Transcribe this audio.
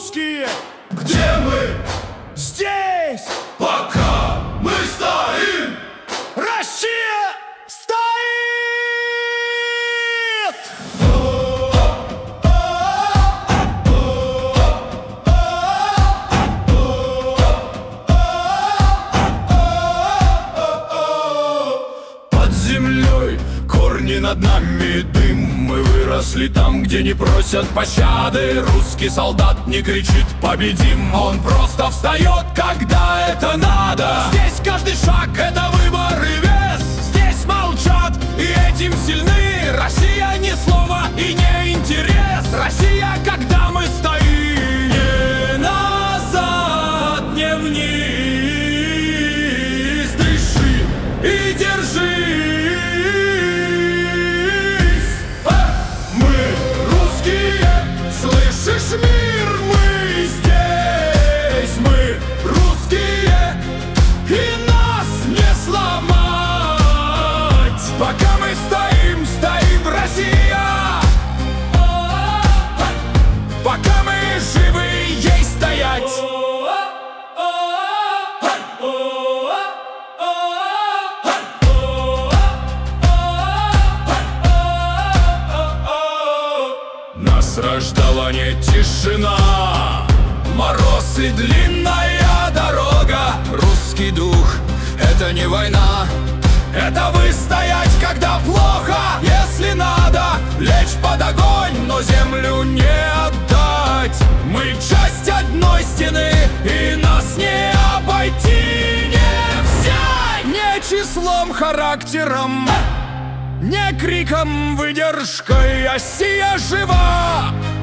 русские. Где мы? Здесь Пока мы стоим. Россия стоит! Под землей корни, над нами дым. Мы выросли там, где не просят пощады. Русский солдат не кричит «победим», он просто встает, когда это надо. Здесь каждый шаг — это выбор и вес. Здесь молчат, и этим сильны. Россия не слово и не интерес. Россия, когда мы стоим. Не назад, не вниз. Дыши и держись. Мы русские, слышишь, мир, мы здесь. Мы русские, и нас не сломать. Пока мы стоим, стоит Россия. Пока мы живы, ей стоять. Нас рождала не тишина, мороз и длинная дорога. Русский дух — это не война, это выстоять, когда плохо. Если надо, лечь под огонь, но землю не отдать. Мы часть одной стены, и нас не обойти, не взять. Не числом, характером, не криком, выдержкой. Россия жива,